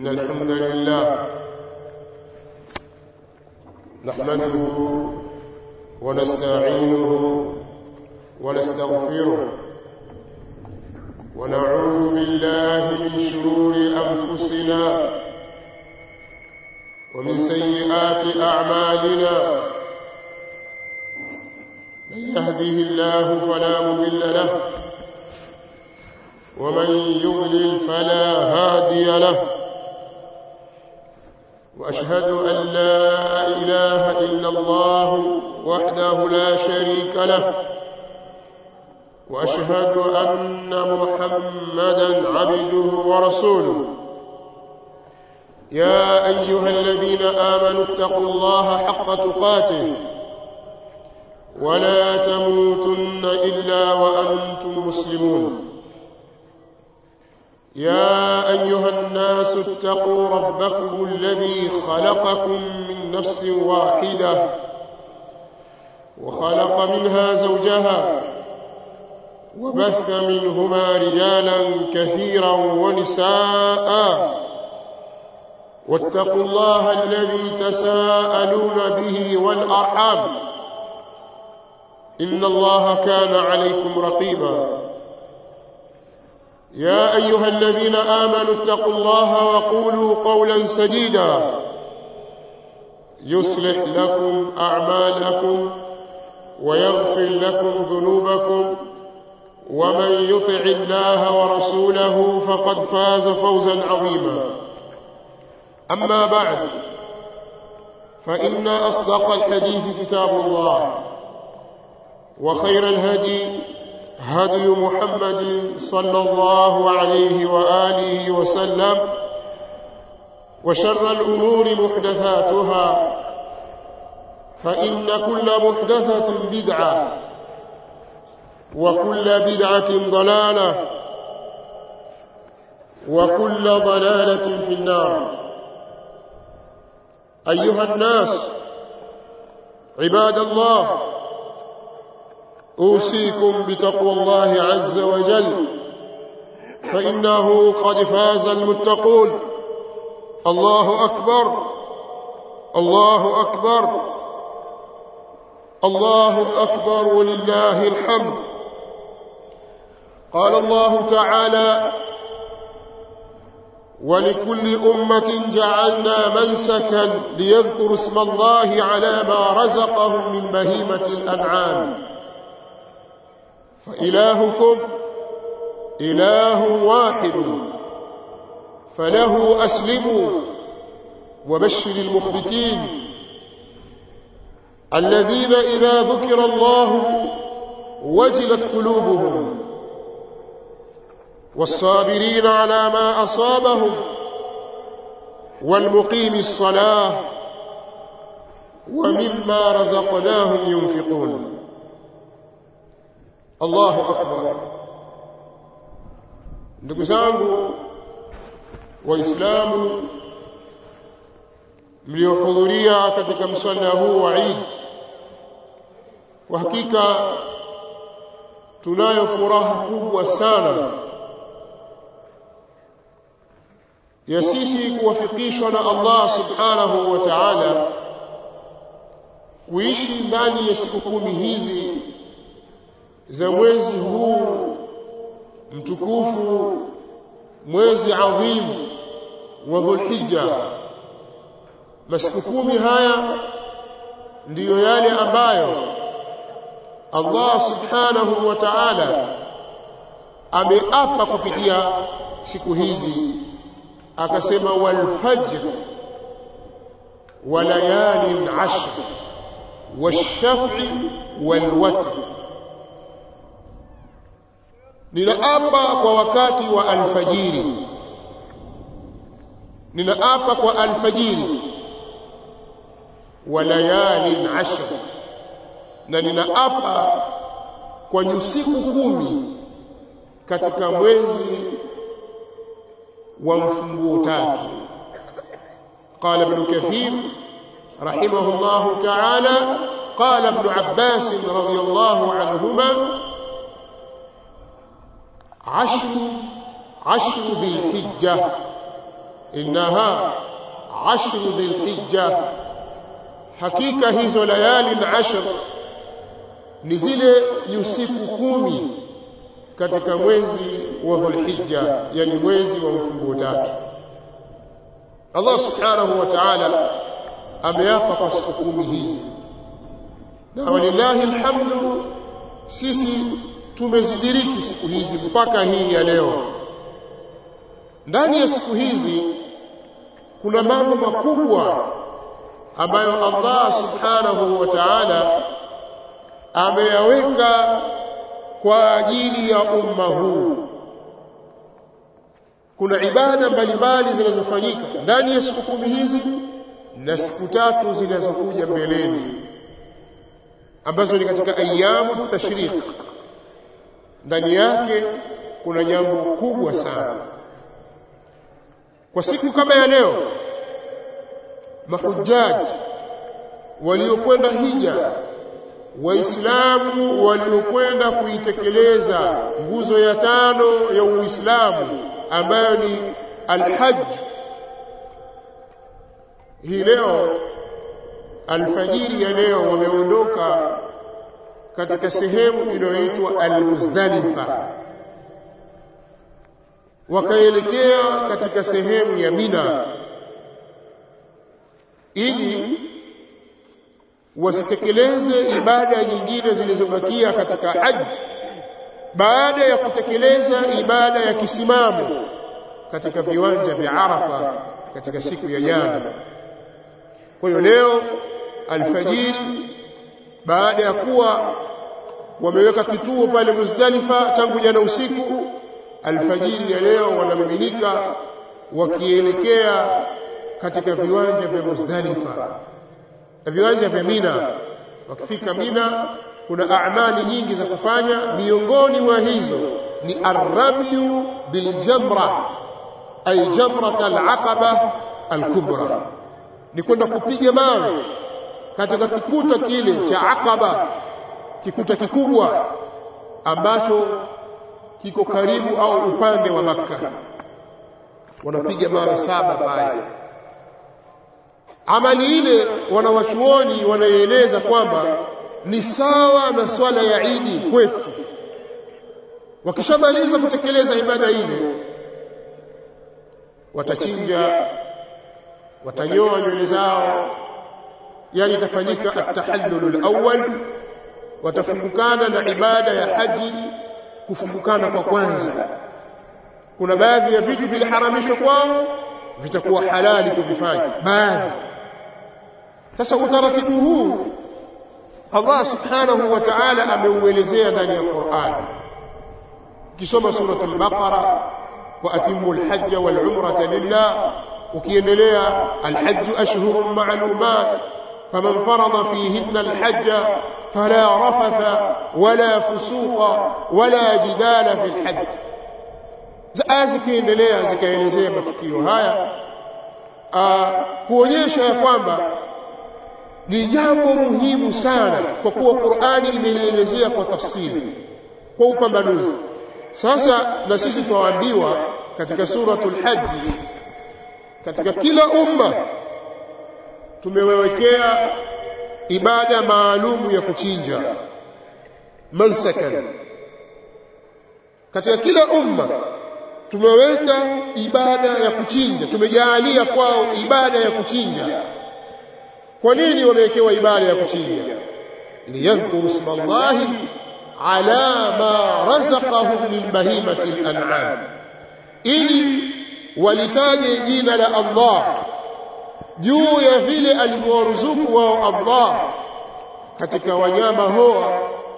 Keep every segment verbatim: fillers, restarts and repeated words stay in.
إن الحمد لله نحمده ونستعينه ونستغفره ونعوذ بالله من شرور أنفسنا ومن سيئات أعمالنا. من يهده الله فلا مضل له ومن يضلل فلا هادي له، وأشهد أن لا إله إلا الله وحده لا شريك له، وأشهد أن محمدًا عبده ورسوله. يا أيها الذين آمنوا اتقوا الله حق تقاته ولا تموتن إلا وأنتم مسلمون. يا أيها الناس اتقوا ربكم الذي خلقكم من نفس واحدة وخلق منها زوجها وبث منهما رجالا كثيرا ونساء، واتقوا الله الذي تساءلون به والأرحام إن الله كان عليكم رقيبا. يا أيها الذين آمنوا اتقوا الله وقولوا قولا سديدا يصلح لكم أعمالكم ويغفر لكم ذنوبكم، ومن يطع الله ورسوله فقد فاز فوزا عظيما. أما بعد، فإن أصدق الحديث كتاب الله، وخير الهدي هدي محمد صلى الله عليه وآله وسلم، وشر الأمور محدثاتها، فإن كل محدثة بدعة وكل بدعة ضلالة وكل ضلالة في النار. أيها الناس عباد الله، أوصيكم بتقوى الله عز وجل، فإنه قد فاز المتقون. الله أكبر، الله أكبر، الله أكبر ولله الحمد. قال الله تعالى: ولكل أمة جعلنا منسكا ليذكروا اسم الله على ما رزقهم من بهيمة الأنعام، فإلهكم إله واحد فله أسلموا وبشر المخبتين الذين إذا ذكر الله وجلت قلوبهم، والصابرين على ما أصابهم، والمقيم الصلاة، ومما رزقناهم ينفقون. الله akbar. Ndugu zangu Waislamu mliohudhuria katika msalla huu wa Eid, kwa hakika tunayo furaha kubwa sana ya sisi kuwafikishwa na Allah subhanahu wa ta'ala kuishi ndani ya siku kumi hizi za mwezi huu mtukufu, mwezi adhim wa Dhulhijja. Masiku kumi haya ndiyo yale ambayo Allah subhanahu wa ta'ala ameapa kupitia siku hizi, akasema: wal fajr wa layalin ashr wash-shaf'i wal watr. Ninaapa kwa wakati wa alfajiri, ninaapa kwa alfajiri, wa layalin ashr, na ninaapa kwa nyusiku kumi katika mwezi wa mfunguo tatu. Qala Ibn Kathir rahimahullahu ta'ala, qala Ibn Abbas radiyallahu anhuma: عشر عشر ذي الحجة innaha ashru dhilhijja, hakika hizo layali ashr ni zile usiku kumi katika mwezi wa Dhulhijja, yani mwezi wa mfunguo tatu. Allah subhanahu wa ta'ala ameapa kwa siku kumi hizi, na walillahi alhamdu, sisi tumezidiriki siku hizi mpaka hii ya leo. Ndani ya siku hizi kuna mambo makubwa ambayo Allah subhanahu wa ta'ala ameyaweka kwa ajili ya umma huu. Kuna ibada mbalimbali zinazofanyika ndani ya siku kumi hizi na siku tatu zinazokuja mbeleni, ambazo ni katika ayyamu tashriq. Ndani yake kuna jambo kubwa sana. Kwa siku kama ya leo, mahujaji waliokwenda hija, waislamu waliokwenda kuitekeleza nguzo ya tano ya Uislamu ambayo ni al-hajj, hii leo alfajiri ya leo wameondoka katika sehemu inayoitwa al-Muzdalifa, wakaelekea katika sehemu ya Mina ili wasitekeleze ibada nyingine zilizobakia katika haji baada ya kutekeleza ibada ya kisimamo katika viwanja vya Arafa katika siku ya jana. Kwa hiyo leo alfajiri, baada ya kuwa wameweka kituo pale Muzdalifa tangu jana usiku, alfajiri ya leo wanamiminika wakielekea katika viwanja vya Muzdalifa na viwanja vya Mina. Wakifika Mina, kuna amali nyingi za kufanya. Miongoni mwa hizo ni arramyu biljamra, ay jamrat alaqaba alkubra, ni kwenda kupiga mawe katika kikuta kile cha Aqaba, kikuta kikubwa ambacho kiko karibu au upande wa Makka. Wanapiga mawe saba pale. Amali ile wanawachuoni wanaieleza kwamba ni sawa na swala ya Idi kwetu. Wakishamaliza kutekeleza ibada ile, watachinja, watanyoa nywele zao, yani itafanyika at-tahallul al-awwal, watafungukana na ibada ya haji kufungukana kwa kwanza. Kuna baadhi ya vitu viliharamishwa kwao vitakuwa halali kuvifanya baadhi. Sasa utaratibu huu Allah subhanahu wa ta'ala ameuelezea ndani ya Qur'an. Ukisoma surah al-Baqara, wa atimul hajja wal umrata lillah, ukiendelea al-hajj ashhurun ma'lumat faman farada fihinna al-hajja fala rafatha wala fusuqa wala jidala fil hajj. Aya zikiendelea zikaelezea matukio haya kuonyesha ya kwamba ni jambo muhimu sana, kwa kuwa Qur'ani imelielezea kwa tafsiri, kwa upambanuzi. Sasa na sisi tuambiwa katika suratul Hajj, katika kila umma tumewekea ibada maalumu ya kuchinja, mansakan. Katika kila umma tumeweka ibada ya kuchinja, tumejaalia kwao ibada ya kuchinja. Kwa nini wamewekewa ibada ya kuchinja? liyadhkuru isma Allahi ala ma razaqahum min bahimati al-an'am, ili walitaje jina la Allah juu ya vile alivyowaruzuku wao Allah katika wanyama hoa,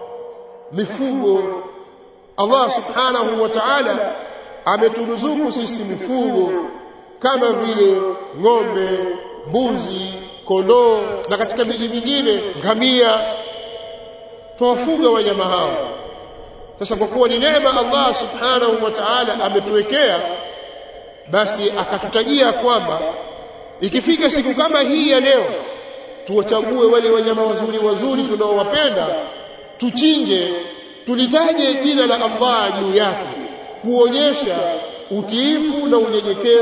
mifugo. Allah subhanahu wa ta'ala ameturuzuku sisi mifugo kama vile ng'ombe, mbuzi, kondoo na katika miji mingine ngamia. Tuwafuga wanyama hao. Sasa kwa kuwa ni neema Allah subhanahu wa ta'ala ametuwekea, basi akatutajia kwamba ikifika siku kama hii ya leo tuwachague wale wanyama wazuri wazuri tunaowapenda, tuchinje, tulitaje jina la Allah juu yake, kuonyesha utiifu na unyenyekevu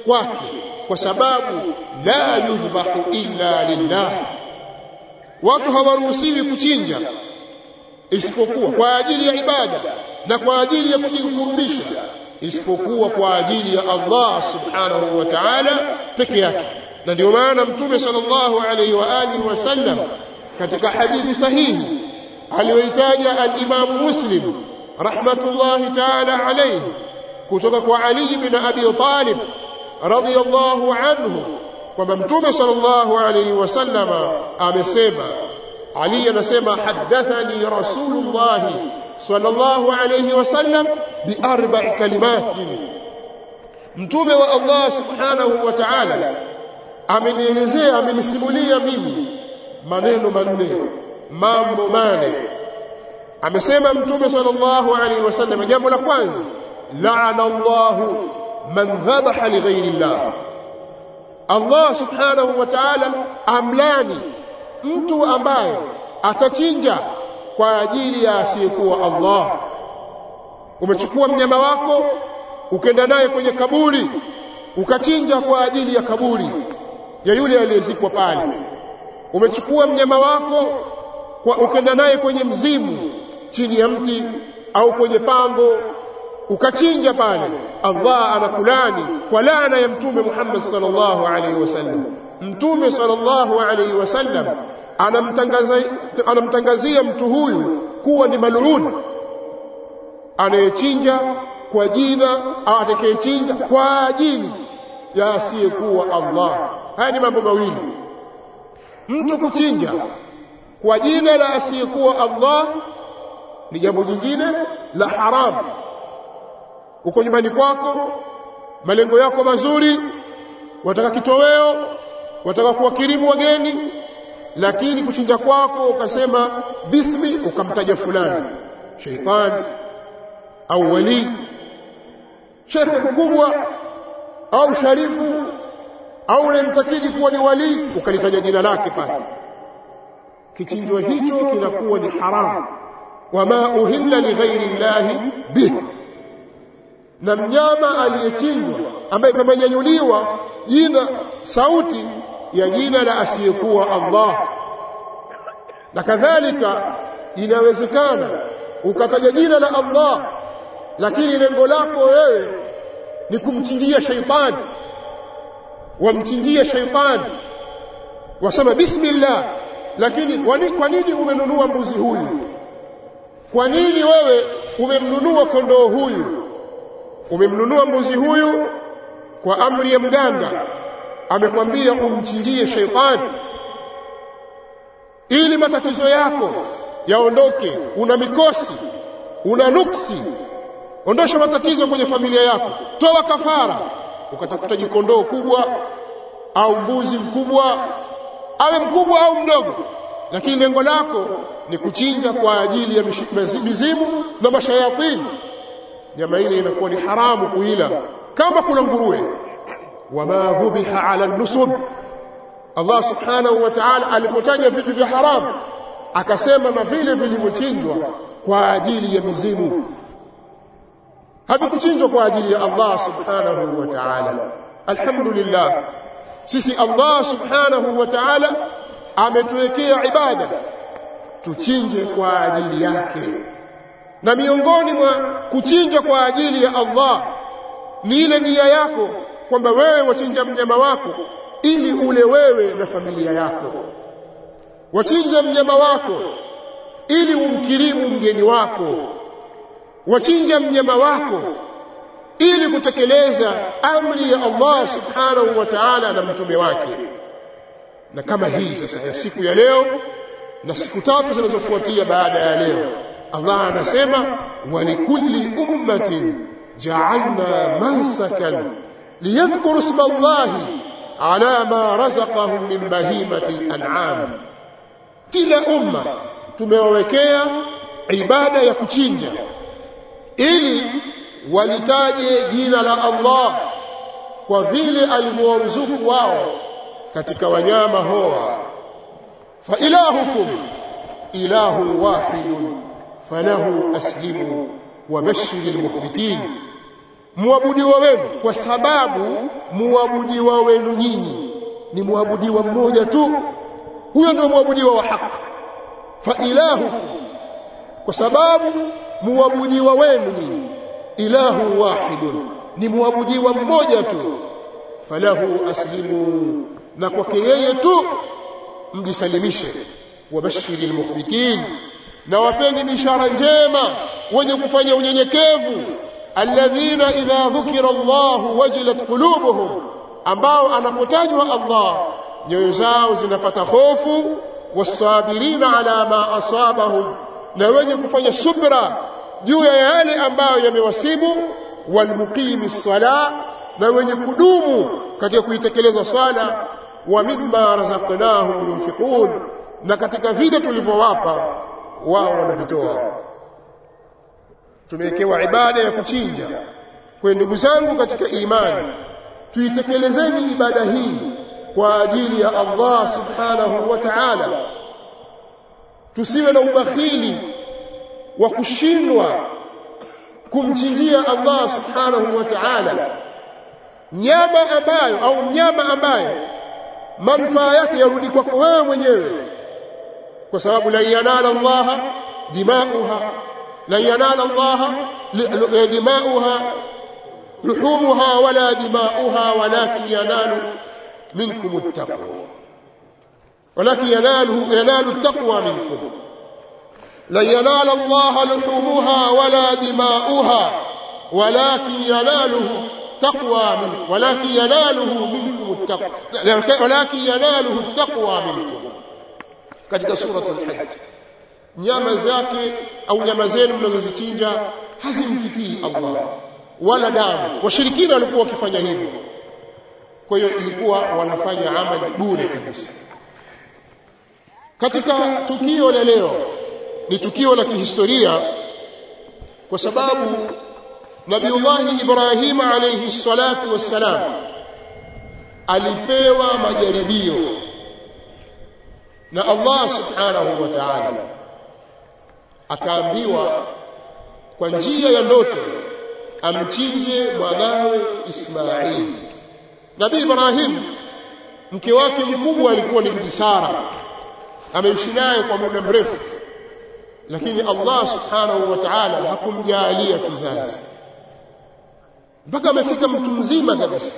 kwake, kwa sababu la yudhbahu illa lillah. Watu hawaruhusiwi kuchinja isipokuwa kwa ajili ya ibada na kwa ajili ya kujikurubisha, isipokuwa kwa ajili ya Allah subhanahu wa ta'ala peke yake. Na ndio maana Mtume sallallahu alayhi wa alihi wasallam katika hadithi sahihi aliyoitaja al-Imam Muslim rahmatullahi ta'ala alayhi kutoka kwa Ali ibn Abi Talib radiyallahu anhu kwamba Mtume sallallahu alayhi wasallam amesema, Ali anasema hadathani Rasulullah sallallahu alayhi wasallam bi arba'i kalimatin, Mtume wa Allah subhanahu wa ta'ala amenielezea, amenisimulia mimi maneno manne, mambo mane. Amesema Mtume sallallahu alayhi wasallam, jambo la kwanza, la'ana Allahu man dhabaha li ghayri Allah. Allah subhanahu wa ta'ala amlani mtu ambaye atachinja kwa ajili ya asiyekuwa Allah. Umechukua mnyama wako ukenda naye kwenye kaburi ukachinja kwa ajili ya kaburi ya yule aliyezikwa pale. Umechukua mnyama wako kwa ukenda naye kwenye mzimu chini ya mti au kwenye pango ukachinja pale, Allah anakulani kwa laana ya Mtume Muhammad sallallahu alaihi wasallam. Mtume sallallahu alaihi wasallam anamtangazia anamtangazia mtu huyu kuwa ni mal'un, anayechinja kwa jina au atakayechinja kwa ajili ya asiyekuwa Allah. Haya ni mambo mawili. Mtu kuchinja kwa jina la asiyekuwa Allah ni jambo jingine la haramu. Uko nyumbani kwako, malengo yako mazuri, wataka kitoweo, wataka kuwakirimu wageni, lakini kuchinja kwako ukasema bismi, ukamtaja fulani, shaytan au wali, shekhe mkubwa au sharifu au unamtakidi kuwa ni wali, ukalitaja jina lake pale. Kichinjwa hicho kinakuwa ni haramu. Wama uhilla li ghairi llahi bih, na mnyama aliyechinjwa ambaye pamenyanyuliwa jina, sauti ya jina la asiyekuwa Allah. Na kadhalika inawezekana ukataja jina la Allah, lakini lengo lako wewe ni kumchinjia shaitani, wamchinjia shaitani, wasema bismillah. Lakini wani, kwa nini umenunua mbuzi huyu? Kwa nini wewe umemnunua kondoo huyu? Umemnunua mbuzi huyu kwa amri ya mganga, amekwambia umchinjie shaitani ili matatizo yako yaondoke. Una mikosi, una nuksi, ondosha matatizo kwenye familia yako, toa kafara, ukatafuta jikondoo kubwa au mbuzi mkubwa, awe mkubwa au mdogo, lakini lengo lako ni kuchinja kwa ajili ya mizimu na mashayatini. Nyama ile inakuwa ni haramu kuila kama kuna nguruwe. Wama dhubiha ala nusub, Allah subhanahu wa ta'ala alipotaja vitu vya haramu akasema na vile vilivyochinjwa kwa ajili ya mizimu, havikuchinjwa kwa ajili ya Allah subhanahu wa ta'ala. Alhamdulillah, sisi Allah subhanahu wa ta'ala ametuwekea ibada tuchinje kwa ajili yake. Na miongoni mwa kuchinja kwa ajili ya Allah ni ile nia yako kwamba wewe wachinja mnyama wako ili ule wewe na familia yako. Wachinja mnyama wako ili umkirimu mgeni wako. Wachinja mnyama wako ili kutekeleza amri ya Allah subhanahu wa ta'ala na mtume wake. Na kama hii sasa ya siku ya leo na siku tatu zinazofuatia baada ya leo, Allah anasema walikulli ummatin ja'alna mansakan liyadhkuru isma Allahi ala ma razaqahum min bahimati al-an'am. Kila umma tumewawekea ibada ya kuchinja ili walitaje jina la Allah kwa vile alivyowaruzuku wao katika wanyama hoa. Fa ilahukum ilahu wahidun falahu aslimu wa bashiril mukhbitin. muabudiwa wenu, kwa sababu muabudiwa wenu nyinyi ni muabudiwa mmoja tu, huyo ndio muabudiwa wa haki. Fa ilahu, kwa sababu muabudiwa wenu nyinyi ilahu wahidun, ni muabudiwa mmoja tu. Falahu aslimu, na kwake yeye tu mjisalimishe. Wabashiril mukhbitin, na wapeni bishara njema wenye kufanya unyenyekevu. Alladhina idha dhukira Allah wajilat qulubuhum, ambao anapotajwa Allah nyoyo zao zinapata hofu. Wasabirina ala ma asabahum, na wenye kufanya subra juu ya yale ambayo yamewasibu. Walmuqimi ssalah, na wenye kudumu katika kuitekeleza swala. Wa mimma razaqnahum yunfiqun, na katika vile tulivyowapa wao wanavitoa. Tumewekewa ibada ya kuchinja. Kwa ndugu zangu katika imani, tuitekelezeni ibada hii kwa ajili ya Allah subhanahu wa ta'ala. Tusiwe na ubakhili wa kushindwa kumchinjia Allah subhanahu wa ta'ala nyama ambayo au mnyama ambaye manufaa yake yarudi kwako wewe mwenyewe, kwa sababu la yanala Allah dimauha la yanala Allah dimauha luhumuha wala dimauha walakin yanalu minkum at-taqwa, walakin yanalu yanalu at-taqwa minkum. la yanala Allah luhumuha wala dimauha walakin yanaluhu taqwa minkum, walakin yanaluhu minkum at-taqwa, walakin yanaluhu at-taqwa minkum. Katika sura al-Hajj, nyama zake au nyama zenu mnazozichinja hazimfikii Allah wala damu. Washirikina walikuwa wakifanya hivyo, kwa hiyo ilikuwa wanafanya amali bure kabisa. Katika tukio la leo, ni tukio la kihistoria kwa sababu Nabiullahi Ibrahim alayhi salatu wassalam alipewa majaribio na Allah subhanahu wa ta'ala, akaambiwa kwa njia ya ndoto amchinje mwanawe Ismail. Nabii Ibrahim, mke wake mkubwa alikuwa ni Bibi Sara, ameishi naye kwa muda mrefu, lakini Allah subhanahu wa ta'ala hakumjalia kizazi mpaka amefika mtu mzima kabisa.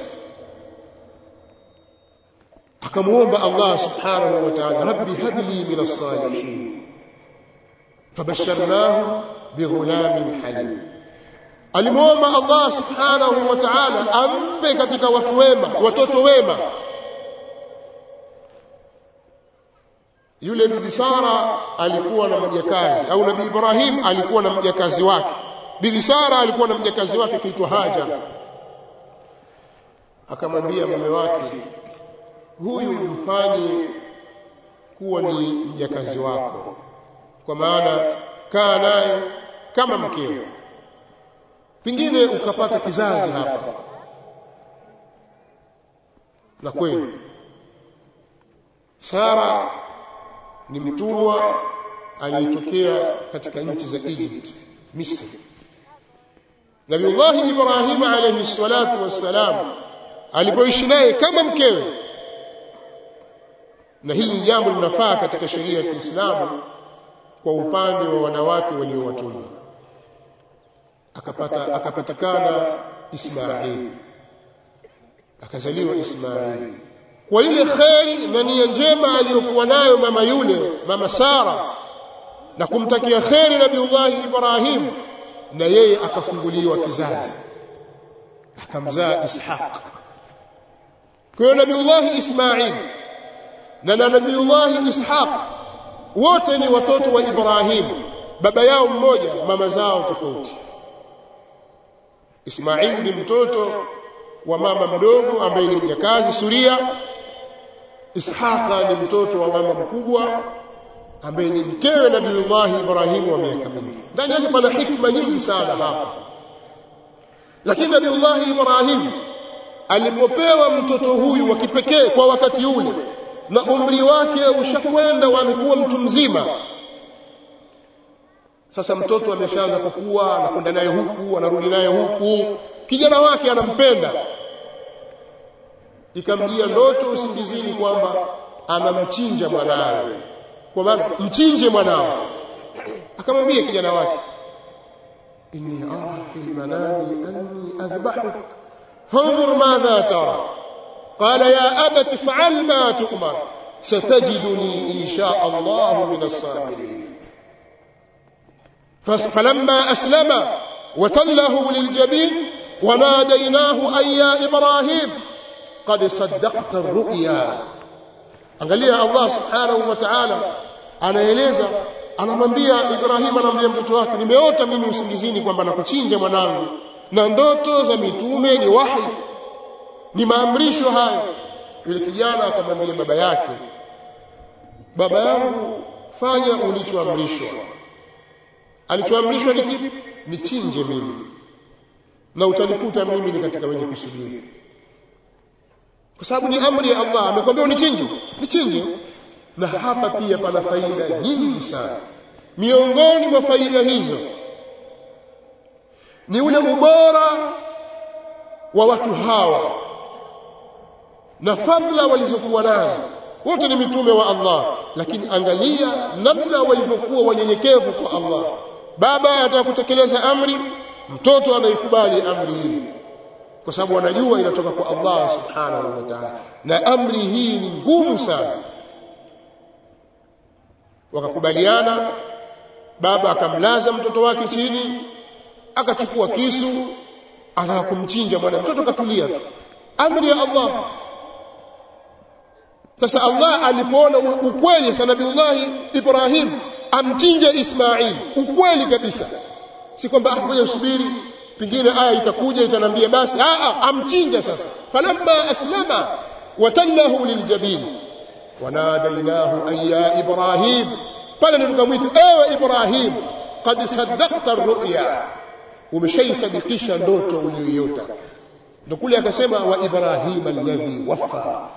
Akamuomba Allah subhanahu wa ta'ala, rabbi habli min as-salihin, fabasharnahu bighulamin halim. Alimuomba Allah subhanahu wa ta'ala ampe katika watu wema, watoto wema. Yule Bibi Sara alikuwa na mjakazi, au Nabii Ibrahim alikuwa na mjakazi wake. Bibi Sara alikuwa na mjakazi wake kiitwa Hajar. Akamwambia mume wake, huyu mfanye kuwa ni mjakazi wako, kwa maana kaa naye kama mkeo, pengine ukapata kizazi hapa. Na kweli Sara ni mtumwa aliyetokea katika nchi za Egypt, Misri. Nabiullahi Ibrahim alayhi salatu wassalam alipoishi naye kama mkewe, na hili ni jambo linafaa katika sheria ya Kiislamu kwa upande wa wanawake waliowatumwa. Akapata akapatikana Ismail, akazaliwa Ismail. Kwa ile kheri na nia njema aliyokuwa nayo mama yule, mama Sara, na kumtakia kheri Nabiullahi Ibrahim, na yeye akafunguliwa kizazi, akamzaa Ishaq. Kwa hiyo Nabiullahi Ismail na Nabiullahi Ishaq wote ni watoto wa Ibrahim, baba yao mmoja, mama zao tofauti. Ismail ni mtoto wa mama mdogo ambaye ni mjakazi Suria. Ishaq ni mtoto wa mama mkubwa ambaye ni mkewe Nabiullahi Ibrahim wa miaka mingi. Ndani yake pana hikma nyingi sana hapa. Lakini Nabiullahi Ibrahim alipopewa mtoto huyu wa kipekee kwa wakati ule, na umri wake ushakwenda, wamekuwa mtu mzima. Sasa mtoto ameshaanza kukua, anakwenda naye huku, anarudi naye huku, kijana wake anampenda. Ikamjia ndoto usingizini kwamba anamchinja mwanawe, kwa maana mchinje mwanao. Akamwambia kijana wake, inni ara fi manami anni adhbahuk fanzur madha tara. qala ya abati fa'al ma tu'mar satajiduni insha Allah min as-sabirin. فلما أسلم وتله للجبين وناديناه أي يا إبراهيم قد صدقت الرؤيا. angalia Allah subhanahu wa ta'ala anaeleza, anamwambia Ibrahim, anamwambia mtoto wake, nimeota mimi usingizini kwamba nakuchinja mwanangu, na ndoto za mitume ni wahi, ni maamrisho hayo. Yule kijana akamwambia baba yake, baba yangu, fanya ulichoamrishwa. Alichoamrishwa ni kipi? Nichinje mimi, na utanikuta mimi ni katika wenye kusubiri, kwa sababu ni amri ya Allah. Amekwambia unichinje, nichinje. Na hapa pia pana faida nyingi sana. Miongoni mwa faida hizo ni ule ubora wa watu hawa na fadhila walizokuwa nazo. Wote ni mitume wa Allah, lakini angalia namna walivyokuwa wanyenyekevu kwa Allah. Baba anataka kutekeleza amri, mtoto anaikubali amri hii, kwa sababu anajua inatoka kwa Allah subhanahu wa ta'ala, na amri hii ni ngumu sana. Wakakubaliana. Baba akamlaza mtoto wake chini, akachukua kisu, anataka kumchinja mwana. Mtoto katulia tu, amri ya Allah. Sasa Allah alipoona ukweli sana Nabiullah Ibrahim amchinje Ismail, ukweli kabisa, si kwamba ngoja usubiri pingine aya itakuja itanambia basi, a amchinja sasa. Falamma aslama watallahu liljabin wanadainahu ay ya Ibrahim, pale tukamwita, ewe Ibrahim, qad saddaqta ar-ru'ya, umeshaisadikisha ndoto uliyoiota. Ndio kule akasema wa Ibrahim alladhi waffa,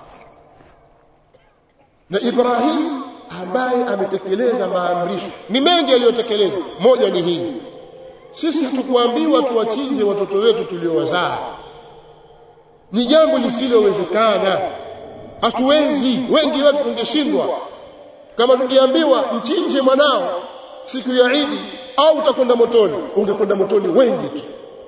na Ibrahim ambaye ametekeleza maamrisho. Ni mengi aliyotekeleza, moja ni hii. Sisi hatukuambiwa tuwachinje watoto wetu tuliowazaa, ni jambo lisilowezekana. Hatuwezi, wengi wetu tungeshindwa. Kama tungeambiwa mchinje mwanao siku ya Eid au utakwenda motoni, ungekwenda motoni wengi tu.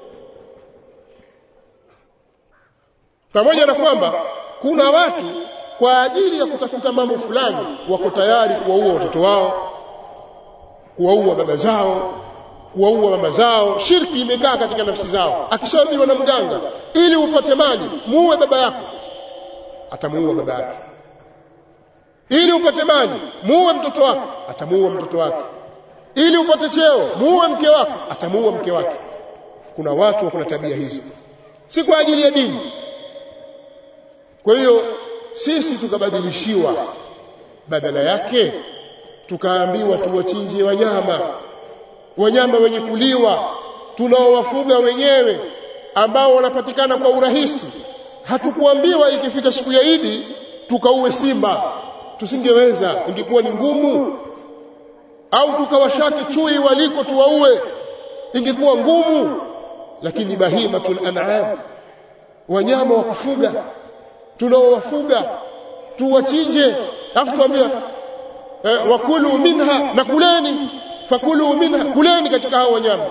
Pamoja na kwamba kuna watu kwa ajili ya kutafuta mambo fulani wako tayari kuwaua watoto wao, kuwaua baba zao, kuwaua mama zao. Shirki imekaa katika nafsi zao. Akishaambiwa na mganga, ili upate mali muue baba yako, atamuua baba yake. Ili upate mali muue mtoto wako, atamuua mtoto wake. Ili upate cheo muue mke wako, atamuua mke wake. Kuna watu wako na tabia hizo, si kwa ajili ya dini. Kwa hiyo sisi tukabadilishiwa, badala yake tukaambiwa tuwachinje wanyama, wanyama wenye kuliwa tunaowafuga wenyewe, ambao wanapatikana kwa urahisi. Hatukuambiwa ikifika siku ya Eid tukauwe simba, tusingeweza, ingekuwa ni ngumu. Au tukawashake chui waliko tuwaue, ingekuwa ngumu. Lakini bahimatul an'am, wanyama wa kufuga tunaowafuga tuwachinje, afu tuambia eh, wakulu minha, na kuleni, fakulu minha, kuleni katika hao wanyama.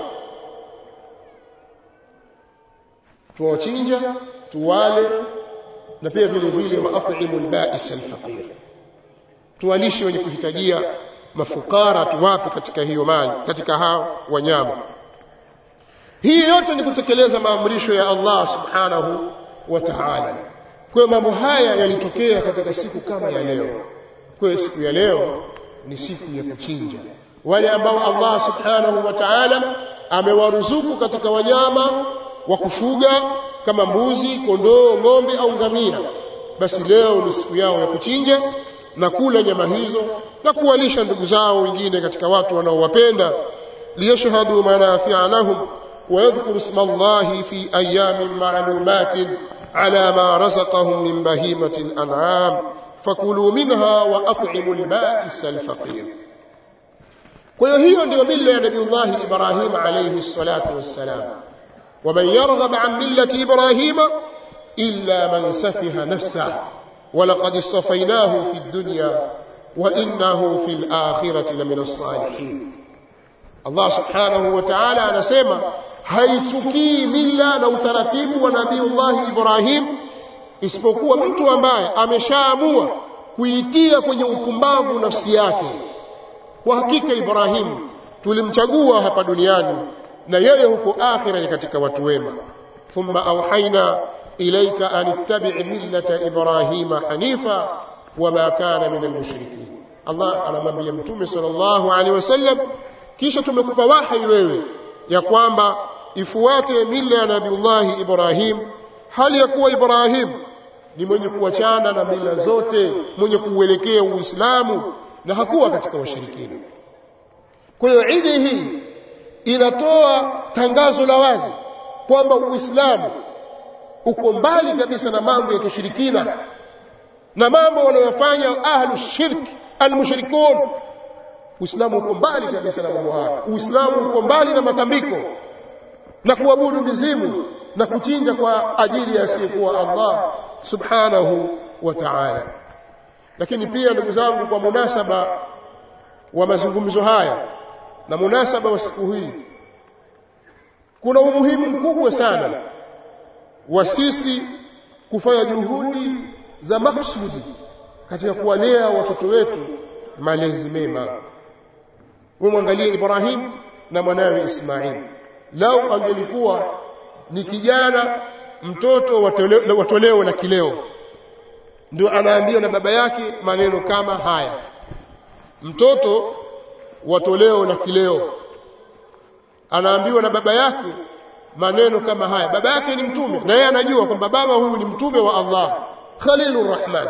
Tuwachinja tuwale, na pia vile vile waat'imul ba'is al-faqir, tuwalishe wenye kuhitajia, mafukara tuwape katika hiyo mali, katika hao wanyama. Hii yote ni kutekeleza maamrisho ya Allah subhanahu wa ta'ala. Kwa mambo haya yalitokea katika siku kama ya leo. Kwa siku ya leo ni siku ya kuchinja. Wale ambao Allah subhanahu wa ta'ala amewaruzuku katika wanyama wa kufuga kama mbuzi, kondoo, ng'ombe au ngamia, basi leo ni siku yao ya kuchinja na kula nyama hizo na kuwalisha ndugu zao wengine katika watu wanaowapenda. liyashhadu manafi'a lahum wa yadhkuru isma Allahi fi ayamin ma'lumatin على ما رزقهم من بهيمة الأنعام فكلوا منها وأطعموا البائس الفقير. Kwa hiyo hiyo ndio mila ya Nabiullah Ibrahim alayhi salatu wassalam. ومن يرغب عن ملة إبراهيم إلا من سفه نفسه ولقد اصطفيناه في الدنيا وإنه في الآخرة لمن الصالحين. Allah subhanahu wa ta'ala anasema haichukii mila na utaratibu wa Nabiiullah Ibrahim isipokuwa mtu ambaye ameshaamua kuitia kwenye upumbavu nafsi yake. Kwa hakika Ibrahim tulimchagua hapa duniani na yeye huko akhira ni katika watu wema. Thumma awhayna ilayka an ittabi' millata Ibrahima hanifa wama kana minal mushrikeen. Allah anamwambia Mtume sallallahu alaihi wasallam, kisha tumekupa wahi wewe ya kwamba ifuate mila ya Nabiiullah Ibrahim, hali ya kuwa Ibrahim ni mwenye kuachana na mila zote, mwenye kuelekea Uislamu na hakuwa katika washirikina. Kwa hiyo Eid hii inatoa tangazo la wazi kwamba Uislamu uko mbali kabisa na mambo ya kishirikina na mambo wanayofanya ahlu shirk almushrikun. Uislamu uko mbali kabisa na mambo haya. Uislamu uko mbali na matambiko na kuabudu mizimu na kuchinja kwa ajili ya asiyekuwa Allah subhanahu wa ta'ala. Lakini pia ndugu zangu, kwa munasaba wa mazungumzo haya na munasaba wa siku hii, kuna umuhimu mkubwa sana wa sisi kufanya juhudi za maksudi katika kuwalea watoto wetu malezi mema. Umwangalie Ibrahim na mwanawe Ismail. Lau angelikuwa ni kijana mtoto wa toleo la kileo, ndio anaambiwa na baba yake maneno kama haya, mtoto wa toleo la kileo anaambiwa na baba yake maneno kama haya. Baba yake ni mtume na yeye anajua kwamba baba huyu ni mtume wa Allah, Khalilur Rahman.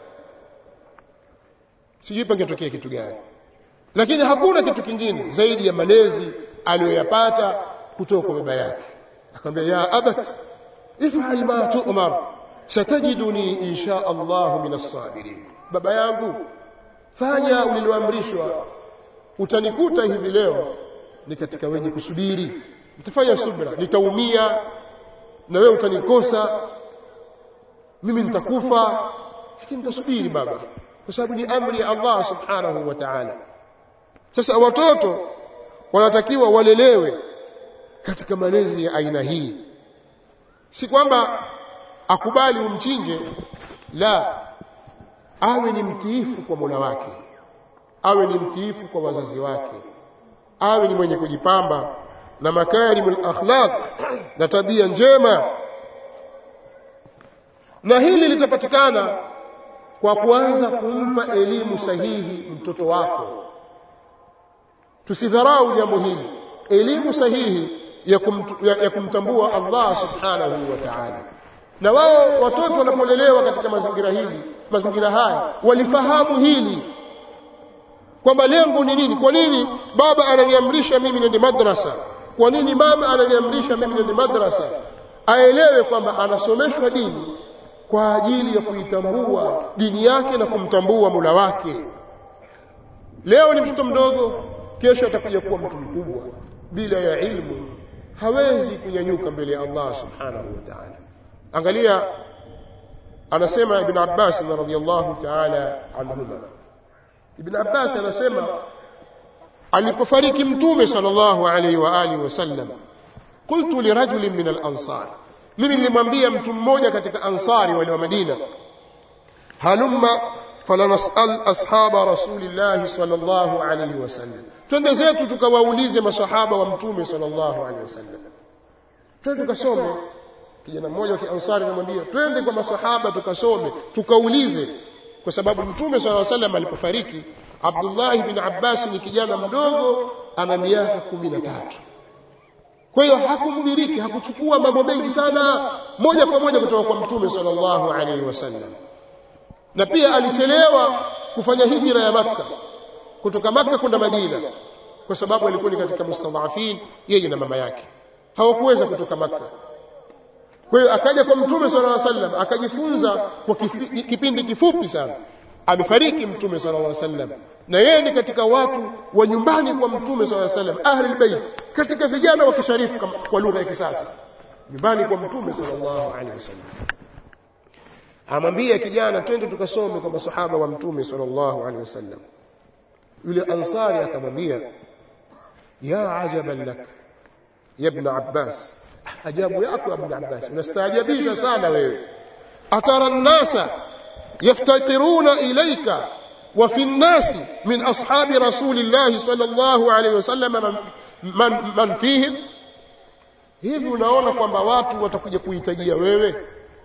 Sijui pangetokea kitu gani, lakini hakuna kitu kingine zaidi ya malezi aliyoyapata kutoka kwa baba yake. Akamwambia, ya abat if'al ma tu'mar satajiduni insha Allah minas sabirin. Baba yangu, fanya uliloamrishwa, utanikuta hivi leo ni katika wenye kusubiri. Nitafanya subra, nitaumia na wewe utanikosa, mimi nitakufa, lakini nitasubiri baba, kwa sababu ni amri ya Allah subhanahu wa ta'ala. Sasa watoto wanatakiwa walelewe katika malezi ya aina hii. Si kwamba akubali umchinje, la, awe ni mtiifu kwa Mola wake, awe ni mtiifu kwa wazazi wake, awe ni mwenye kujipamba na makarimul akhlaq na tabia njema. Na hili litapatikana kwa kuanza kumpa elimu sahihi mtoto wako. Tusidharau jambo hili, elimu sahihi ya, kumtu, ya, ya kumtambua Allah subhanahu wa ta'ala. Na wao watoto wanapolelewa katika mazingira hili, mazingira haya, walifahamu hili kwamba lengo ni nini. Kwa nini baba ananiamrisha mimi nende madrasa? Kwa nini mama ananiamrisha mimi nende madrasa? Aelewe kwamba anasomeshwa dini kwa ajili ya kuitambua dini yake na kumtambua Mola wake. Leo ni mtoto mdogo, kesho atakuja kuwa mtu mkubwa. Bila ya ilmu hawezi kunyanyuka mbele ya Allah subhanahu wa ta'ala. Angalia, anasema Ibn Abbas radhiyallahu ta'ala anhuma. Ibn Abbas anasema alipofariki Mtume sallallahu alayhi wa alihi wasallam, qultu li rajulin min al-ansar, mimi nilimwambia mtu mmoja katika ansari wale wa Madina, halumma falanasal ashaba rasulillah sallallahu alayhi wasallam, twende zetu tukawaulize masahaba wa Mtume sallallahu alayhi wasallam, twende tukasome. Kijana mmoja wa Kiansari anamwambia, twende kwa masahaba tukasome, tukaulize, kwa sababu Mtume sallallahu alayhi wasallam alipofariki, Abdullah ibn Abbas ni kijana mdogo, ana miaka kumi na tatu. Kwa hiyo hakumdiriki, hakuchukua mambo mengi sana moja kwa moja kutoka kwa Mtume sallallahu alaihi wasallam. Na pia alichelewa kufanya hijra ya Makka, kutoka Makka kwenda Madina, kwa sababu alikuwa ni katika mustadhafin, yeye na mama yake hawakuweza kutoka Makka. Kwa hiyo akaja kwa Mtume sallallahu alaihi wasallam, akajifunza kwa kipindi kifupi sana. Amefariki Mtume sallallahu alaihi wasallam, na yeye ni katika watu wa nyumbani kwa Mtume sallallahu alaihi wasallam, ahli albayt, katika vijana wa kisharifu kwa lugha ya kisasa. nyumbani kwa Mtume sallallahu alaihi wasallam. Amwambia kijana, twende tukasome kwa masahaba wa Mtume sallallahu alaihi wasallam. Yule Ansari akamwambia, ya ajaban lak ya ibn Abbas, ajabu yako ibn Abbas, unastaajabisha sana wewe. Atara an-nasa yaftakiruna ilayka wa fi an-nasi min ashabi rasulillah sallallahu alayhi wasallam man, man, man fihim. Hivi unaona kwamba watu watakuja kuhitajia wewe?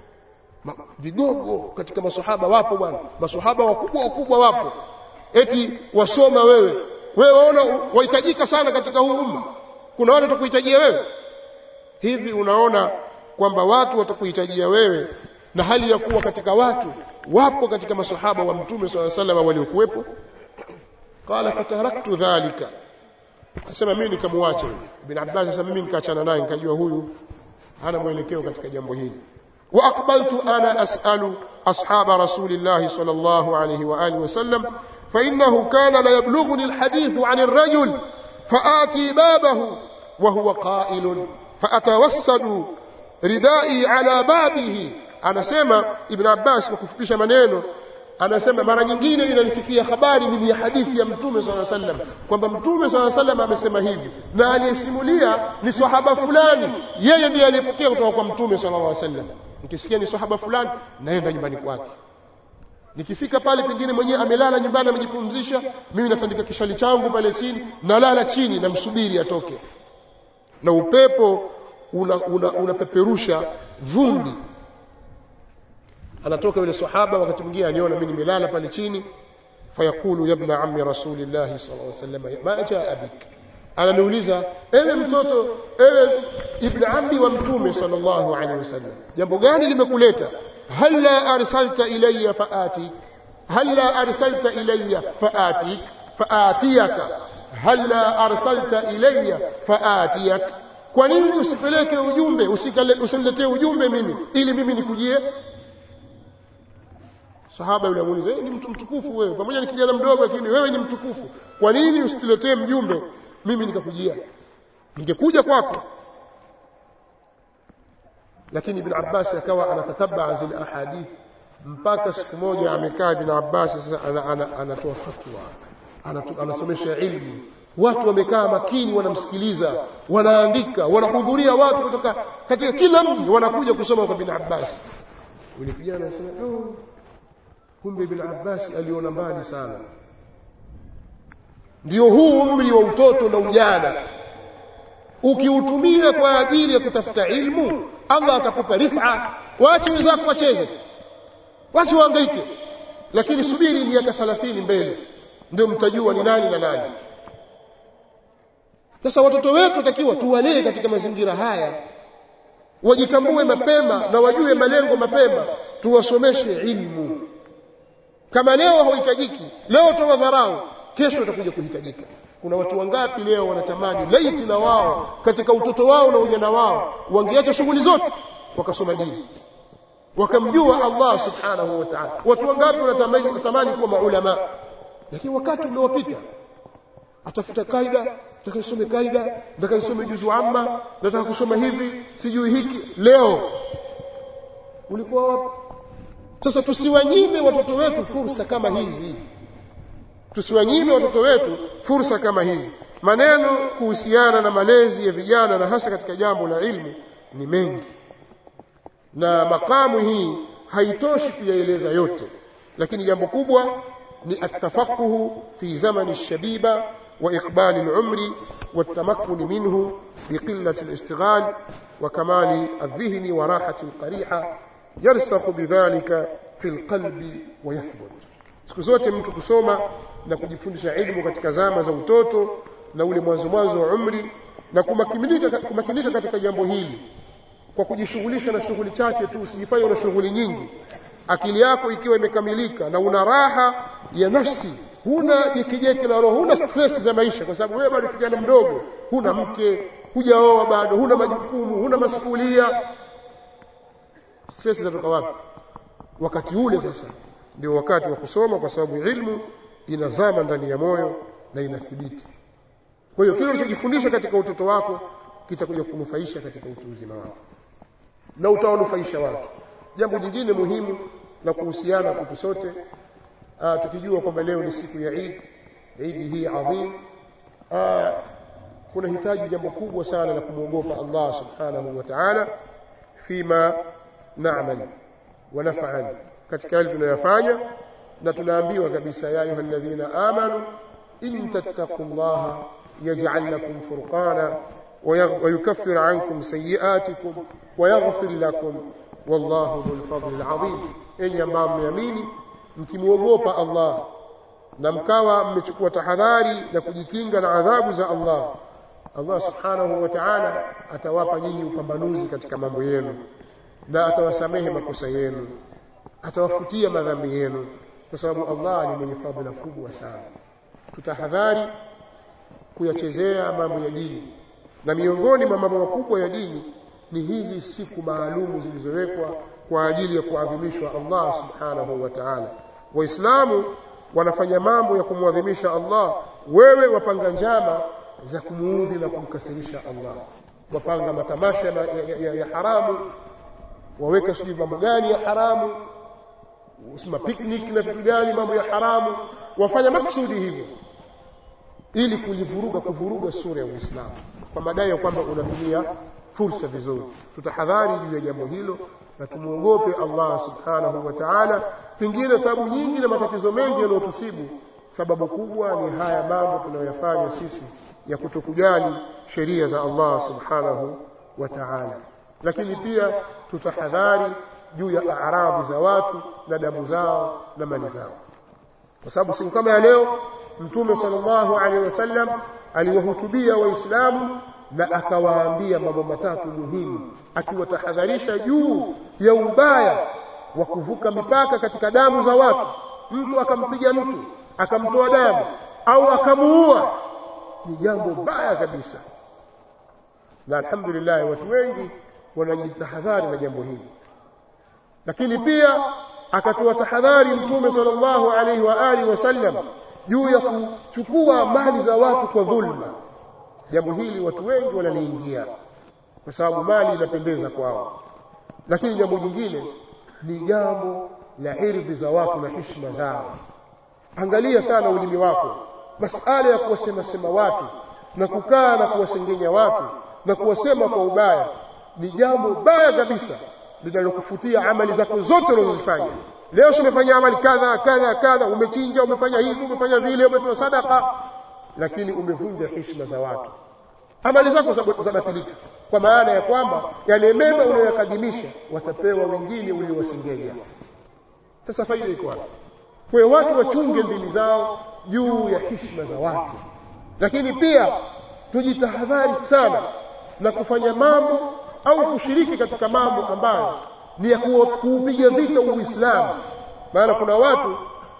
Vidogo katika maswahaba wapo bwana, maswahaba wakubwa wakubwa wapo, eti wasoma wewe. Wewe waona wahitajika sana katika huu umma, kuna watu watakuhitajia wewe? Hivi unaona kwamba watu watakuhitajia wewe na hali ya kuwa katika watu wapo katika maswahaba wa Mtume sallallahu alaihi wasallam waliokuwepo? Qala fataraktu dhalika, asema mimi nikamwacha. Ibn Abbas asema mimi nikaachana naye, nikajua huyu hana mwelekeo katika jambo hili. Wa aqbaltu ana as'alu ashaba rasulillah sallallahu alayhi wa alihi wasallam fa innahu kana la yablughuni alhadith 'an ar-rajul faati babahu wa huwa qa'ilun faatawassadu ridai ala babihi. Anasema Ibn Abbas kwa kufupisha maneno, anasema mara nyingine inanifikia habari mimi ya hadithi ya Mtume sallallahu alaihi wasallam kwamba Mtume sallallahu alaihi wasallam amesema hivi, na aliyesimulia ni sahaba fulani, yeye ndiye aliyepokea kutoka kwa Mtume sallallahu alaihi wasallam. Nikisikia ni sahaba fulani, naenda nyumbani kwake. Nikifika pale pengine mwenyewe amelala nyumbani amejipumzisha, mimi natandika kishali changu pale chini, nalala chini namsubiri atoke. Na upepo unapeperusha una, una vumbi. Anatoka yule sahaba, wakati mwingine aniona mimi nimelala pale chini, fayakulu ya ibn ammi rasulillah sallallahu alaihi wasallam ma jaa bik, ananiuliza ewe mtoto, ewe ibn ammi wa Mtume sallallahu alaihi wasallam, jambo gani limekuleta? halla arsalta ilayya faati, halla arsalta ilayya faati faatiyaka, halla arsalta ilayya faatiyak, kwa nini usipeleke ujumbe, usiniletee ujumbe mimi ili mimi nikujie? Sahaba yule amuuliza, ni mtu mtukufu wewe, pamoja ni kijana mdogo lakini wewe ni mtukufu, kwa nini usituletee mjumbe mimi nikakujia? Ningekuja kwako. Lakini Ibn Abbas akawa anatatabaa zile ahadith, mpaka siku moja amekaa Ibn Abbas sasa anatoa fatwa, anasomesha ilmu, watu wamekaa makini wanamsikiliza, wanaandika, wanahudhuria watu kutoka katika kila mji wanakuja kusoma kwa Ibn Abbas. Yule kijana anasema, oh, kumbe Ibn Abbas aliona mbali sana. Ndio huu umri wa utoto na ujana, ukiutumia kwa ajili ya kutafuta ilmu, Allah atakupa rif'a. Waache wenzako wacheze, waache wahangaike, lakini subiri miaka thelathini mbele ndio mtajua ni nani na nani. Sasa watoto wetu takiwa tuwalee katika mazingira haya, wajitambue mapema na wajue malengo mapema, tuwasomeshe ilmu. Kama leo hauhitajiki, leo tuwadharau, kesho utakuja kuhitajika. Kuna watu wangapi leo wanatamani laiti na wao katika utoto wao na ujana wao wangeacha shughuli zote wakasoma dini, wakamjua Allah subhanahu wa ta'ala. Watu wangapi wanatamani wanatamani kuwa maulama, lakini wakati uliopita atafuta kaida, nataka nisome kaida, nataka nisome juzu amma, nataka kusoma hivi, sijui hiki. Leo ulikuwa wapi? Sasa tusiwanyime watoto wetu fursa kama hizi, tusiwanyime watoto wetu fursa kama hizi. Maneno kuhusiana na malezi ya vijana na hasa katika jambo la ilmu ni mengi, na makamu hii haitoshi kuyaeleza yote, lakini jambo kubwa ni atafakuhu fi zamani shabiba wa iqbali al-umri wa tamakkun minhu bi qillati al-ishtighal wa kamali adh-dhihni wa rahati al-qariha yarsakhu bidhalika fi al-qalbi wa yathbut. Siku zote mtu kusoma na kujifundisha elimu katika zama za utoto na ule mwanzo mwanzo wa umri, na kumakinika kumakinika katika jambo hili kwa kujishughulisha na shughuli chache tu, usijifanye na shughuli nyingi. Akili yako ikiwa imekamilika na una raha ya nafsi, huna jikijeki la roho, huna stress za maisha, kwa sababu wewe bado kijana mdogo, huna mke, hujaoa bado, huna majukumu, huna masuhulia. Stress zatoka wapi? Wakati ule sasa ndio wakati wa kusoma, kwa sababu ilmu inazama ndani ya moyo na inathibiti. Kwa hiyo kile unachojifundisha katika utoto wako kitakuja kunufaisha katika utu uzima wako. na utawanufaisha watu. Jambo jingine muhimu la kuhusiana kwetu sote, tukijua kwamba leo ni siku ya Eid, Eid hii adhim, kuna hitaji jambo kubwa sana la kumwogopa Allah subhanahu wa ta'ala fima na'mal wa naf'al, katika yale tunayofanya. Na tunaambiwa kabisa, ya ayyuhalladhina amanu in tattaqullaha yaj'al lakum furqana wa yukaffir 'ankum sayyi'atikum wa yaghfir lakum wallahu dhul fadli al'azim. Enyi ambao mmeamini, mkimwogopa Allah na mkawa mmechukua tahadhari na kujikinga na adhabu za Allah, Allah subhanahu wa ta'ala atawapa nyinyi upambanuzi katika mambo yenu na atawasamehe makosa yenu, atawafutia madhambi yenu, kwa sababu Allah ni mwenye fadhila kubwa sana. Tutahadhari kuyachezea mambo ya dini, na miongoni mwa mambo makubwa ya dini ni hizi siku maalumu zilizowekwa kwa ajili ya kuadhimishwa Allah subhanahu wa ta'ala. Waislamu wanafanya mambo ya kumwadhimisha Allah, wewe wapanga njama za kumuudhi na kumkasirisha Allah, wapanga matamasha ya, ya, ya, ya haramu, waweka sijui mambo gani ya haramu, usima picnic na vitu gani mambo ya haramu, wafanya maksudi hivyo ili kulivuruga kuvuruga sura ya Uislamu kwa madai ya kwamba unatumia fursa vizuri. Tutahadhari juu ya jambo hilo na tumuogope Allah subhanahu wa ta'ala. Pengine tabu nyingi na matatizo mengi yanayotusibu, sababu kubwa ni haya mambo tunayoyafanya sisi ya kutokujali sheria za Allah subhanahu wa ta'ala. Lakini pia tutahadhari juu ya a'radhi za watu na damu zao na mali zao, kwa sababu siku kama ya leo Mtume sallallahu alaihi wasallam aliwahutubia Waislamu na akawaambia mambo matatu muhimu, akiwatahadharisha juu ya ubaya wa kuvuka mipaka katika damu za watu. Mtu akampiga mtu akamtoa damu au akamuua, ni jambo baya kabisa, na alhamdulillah watu wengi wanajitahadhari na jambo hili. Lakini pia akatoa tahadhari Mtume sallallahu alaihi wa alihi wasallam juu ya kuchukua mali za watu kwa dhulma. Jambo hili watu wengi wanaliingia kwa sababu mali inapendeza kwao. Lakini jambo jingine ni jambo la irdhi za watu na heshima zao. Angalia sana ulimi wako. Masala ya kuwasema sema watu na kukaa na kuwasengenya watu na kuwasema kwa ubaya ni jambo baya kabisa, linalokufutia amali zako zote unazozifanya. Leo umefanya amali kadha kadha kadha, umechinja, umefanya hivi, umefanya vile, umetoa sadaka, lakini umevunja heshima za watu, amali zako zabatilika, kwa maana ya kwamba yale mema unayokadimisha watapewa wengine uliowasengenya. Sasa faida iko wapi? Kwa hiyo watu wachunge ndimi zao juu ya heshima za watu. Lakini pia tujitahadhari sana na kufanya mambo au kushiriki katika mambo ambayo ni ya kuupiga vita Uislamu. Maana kuna watu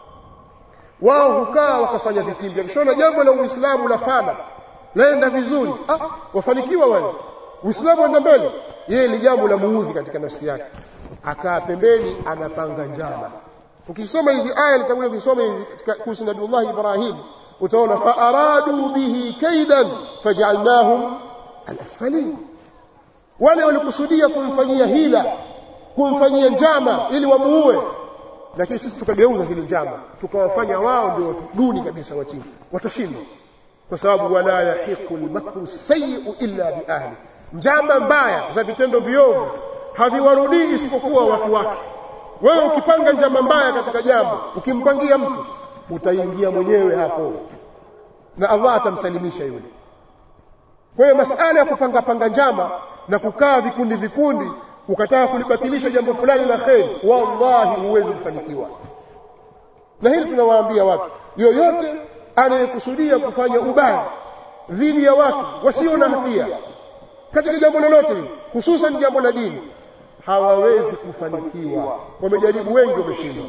wao hukaa wakafanya vitimbi, akishaona jambo la Uislamu lafana laenda vizuri, ah wafanikiwa wale, Uislamu unaenda mbele, yeye ni jambo la muudhi katika nafsi yake, akaa pembeni anapanga njama. Ukisoma hizi aya nitakuja kusoma hizi katika kuhusu Nabii Ibrahim, utaona fa aradu bihi kaidan faj'alnahum al-asfalin. Wale walikusudia kumfanyia hila, kumfanyia njama ili wamuue, lakini sisi tukageuza zile njama tukawafanya wao ndio duni kabisa wa chini, watashindwa. Kwa sababu wala yahiqu al-makru sayyi'u illa bi ahli, njama mbaya za vitendo viovu haviwarudii isipokuwa watu wake. Wewe ukipanga njama mbaya katika jambo, ukimpangia mtu, utaingia mwenyewe hapo na Allah atamsalimisha yule. Kwa hiyo masala ya kupanga panga njama na kukaa vikundi vikundi ukataka kulibatilisha jambo fulani la khair, wallahi huwezi kufanikiwa. Na hili tunawaambia watu, yoyote anayekusudia kufanya ubaya dhidi ya watu wasio na hatia katika jambo lolote, hususan jambo la dini, hawawezi kufanikiwa. Wamejaribu wengi wameshindwa,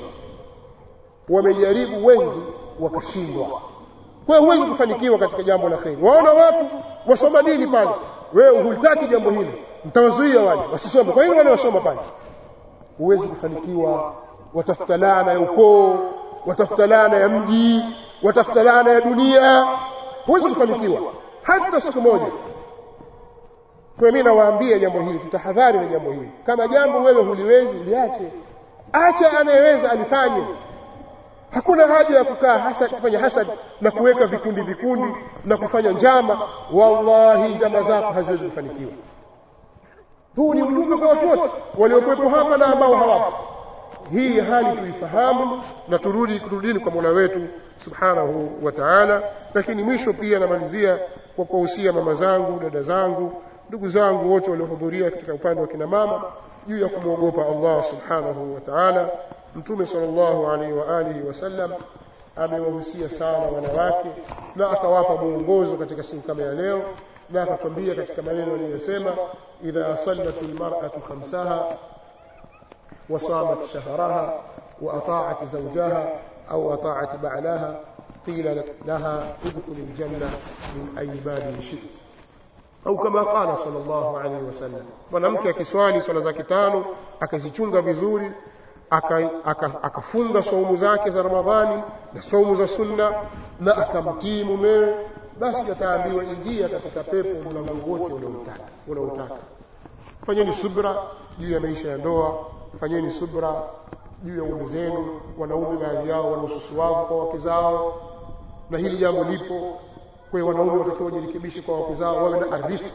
wamejaribu wengi wakashindwa. Kwa hiyo huwezi kufanikiwa katika jambo la khair. Waona watu wasoma dini pale, wewe hulitaki jambo hili, mtawazuia wale wasisome. Kwa hiyo wale wasoma pale, huwezi kufanikiwa. Watafuta laana ya ukoo, watafuta laana ya mji, watafuta laana ya dunia, huwezi kufanikiwa hata siku moja. Kwa mimi nawaambia jambo hili, tutahadhari na jambo hili. Kama jambo wewe huliwezi, liache. Acha anayeweza alifanye. Hakuna haja ya kukaa hasa kufanya hasad na kuweka vikundi vikundi na kufanya njama. Wallahi njama zako haziwezi kufanikiwa. Huu ni ujumbe kwa watu wote waliokuwepo hapa na ambao hawapo. Hii hali tuifahamu na turudi kurudini kwa Mola wetu Subhanahu wa Ta'ala. Lakini mwisho pia namalizia kwa kuhusia mama zangu, dada zangu, ndugu zangu wote waliohudhuria katika upande wa kina mama juu ya kumwogopa Allah Subhanahu wa Ta'ala. Mtume sallallahu alaihi wa alihi wasallam amewahusia sana wanawake na akawapa mwongozo katika siku kama ya leo, na akatwambia katika maneno aliyosema, idha sallatul mar'atu khamsaha wa samat shahraha wa ata'at zawjaha au ata'at ba'laha qila laha udkhulil janna min ayi babin shi'ti, au kama qala sallallahu alaihi wasallam. Mwanamke akiswali swala zake tano akazichunga vizuri, akafunga aka, aka saumu zake za Ramadhani na saumu za sunna na akamtii mumewe, basi ataambiwa ingia katika pepo mlango wote unaotaka unaotaka. Fanyeni subra juu ya maisha ya ndoa, fanyeni subra juu ya ume zenu. Wanaume baadhi yao wanahususu wao kwa wake zao, na hili jambo lipo. Kwa hiyo wanaume watakiwa wajirekebishe kwa wake zao, wawe na arifu.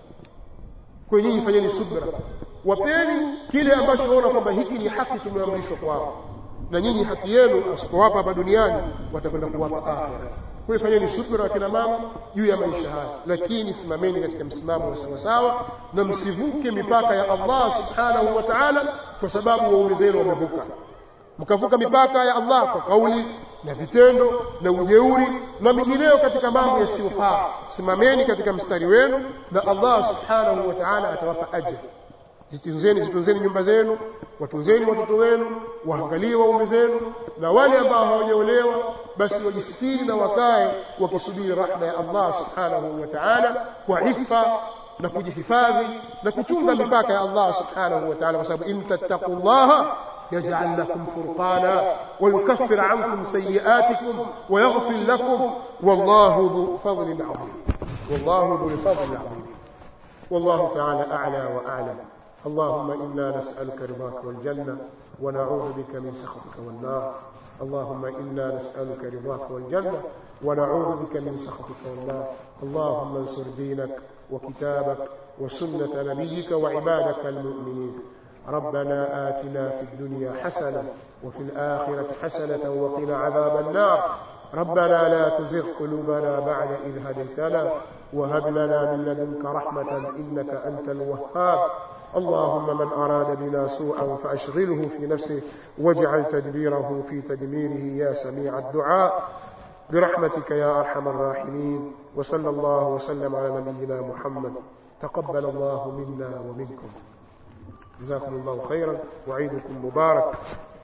Kwa hiyo nyinyi fanyeni subra, wapeni kile ambacho waona kwamba hiki ni haki tumeamrishwa kwao, na nyinyi haki yenu asipowapa hapa duniani watakwenda kuwapa akhera. Kwa hiyo fanyeni subra kina mama juu ya maisha haya, lakini simameni katika msimamo wa sawa sawa na msivuke mipaka ya Allah Subhanahu wa Ta'ala, kwa sababu waume zenu wamevuka. Mkavuka mipaka ya Allah kwa kauli na vitendo na ujeuri na mengineyo katika mambo yasiyofaa. Simameni katika mstari wenu na Allah Subhanahu wa Ta'ala atawapa ajira. Zitunzeni zitunzeni nyumba zenu, watunzeni watoto wenu, waangalie waume zenu, na wale ambao hawajaolewa basi wajisitiri na wakae wakisubiri rahma ya Allah Subhanahu wa Ta'ala kwa ifa na kujihifadhi na kuchunga mipaka ya Allah Subhanahu wa Ta'ala, kwa sababu in tattaqullaha yaj'al lakum furqana wa yukaffir 'ankum sayyi'atikum wa yaghfir lakum wallahu dhu fadlin 'azim. Wallahu dhu fadlin 'azim. Wallahu ta'ala a'la wa a'lam. اللهم إنا نسألك رضاك والجنة ونعوذ بك من سخطك والنار. اللهم إنا نسألك رضاك والجنة ونعوذ بك من سخطك والنار. اللهم انصر دينك وكتابك وسنة نبيك وعبادك المؤمنين. ربنا آتنا في الدنيا حسنة وفي الآخرة حسنة وقنا عذاب النار. ربنا لا تزغ قلوبنا بعد إذ هديتنا وهب لنا من لدنك رحمة إنك أنت الوهاب. اللهم من أراد بنا سوءا فأشغله في نفسه واجعل تدبيره في تدميره يا سميع الدعاء برحمتك يا أرحم الراحمين. وصلى الله وسلم على نبينا محمد. تقبل الله منا ومنكم. جزاكم الله خيرا وعيدكم مبارك.